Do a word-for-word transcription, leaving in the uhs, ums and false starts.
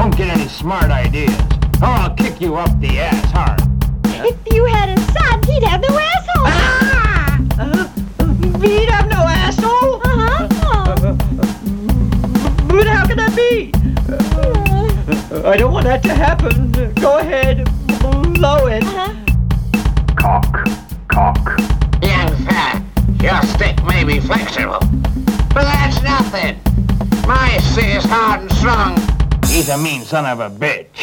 Don't get any smart ideas, or I'll kick you up the ass hard. If you had a son, he'd have no asshole. Ah! Uh, he'd have no asshole? Uh-huh. Uh, but how can that be? Uh, I don't want that to happen. Go ahead, blow it. Uh-huh. Cock, cock. Young fella, your stick may be flexible, but that's nothing. My stick is hard and strong. He's a mean son of a bitch.